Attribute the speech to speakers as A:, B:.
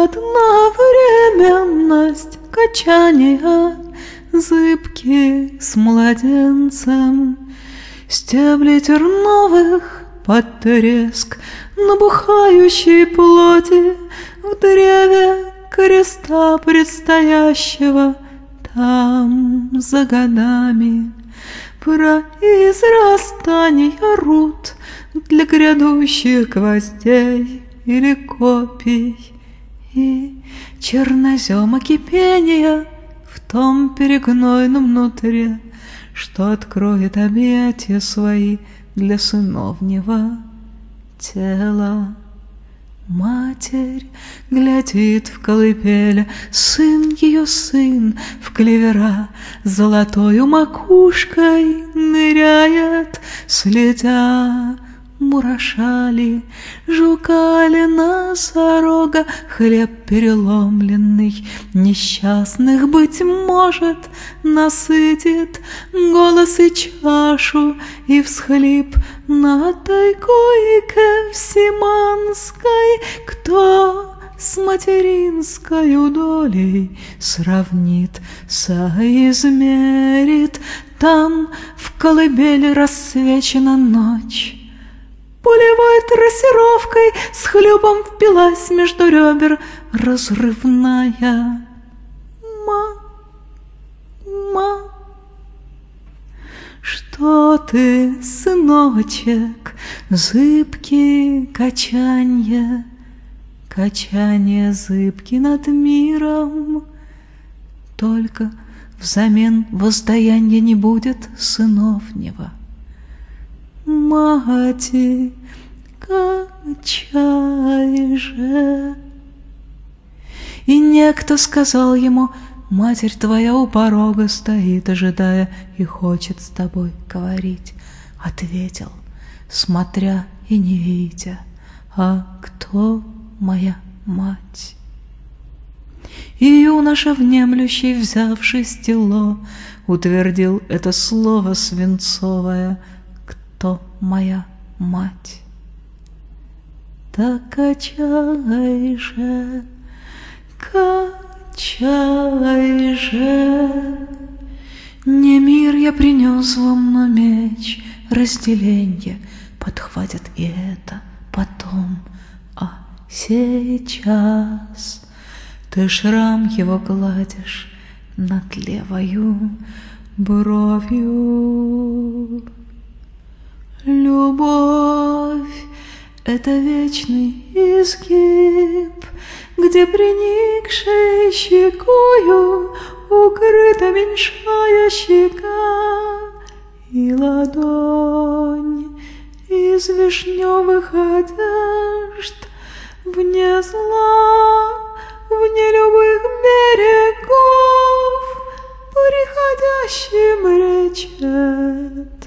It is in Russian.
A: Одновременность качания, зыбки с младенцем, стебли терновых под треск набухающей плоти в древе креста предстоящего там за годами произрастания руд для грядущих гвоздей или копий и чернозема кипения в том перегнойном нутре, что откроет объятия свои для сыновнего тела. Матерь глядит в колыбель, сын ее сын в клевера золотою макушкой ныряет, следя, мураша ли, жука ли, носорога, хлеб переломленный несчастных, быть может, насытит голос и чашу, и всхлип на той койке всеманской, кто с материнскою долей сравнит, соизмерит. Там в колыбели рассвечена ночь, пулевой трассировкой с хлюпом впилась между ребер разрывная. Ма, что ты, сыночек, зыбкие качанья, качанья зыбки над миром, только взамен воздаянья не будет сыновнего. Мати, качай же. И некто сказал ему: матерь твоя у порога стоит, ожидая, и хочет с тобой говорить. Ответил, смотря и не видя: а кто моя мать? И юноша, внемлющий, взявший стело, утвердил это слово свинцовое: кто моя мать? Так качай же, качай же. Не мир я принес вам, но меч разделенья подхватит и это потом. А сейчас ты шрам его гладишь над левою бровью. Любовь — это вечный изгиб, где приникшей щекою укрыта меньшая щека, и ладонь из вишневых одежд вне зла, вне любых берегов приходящим речет.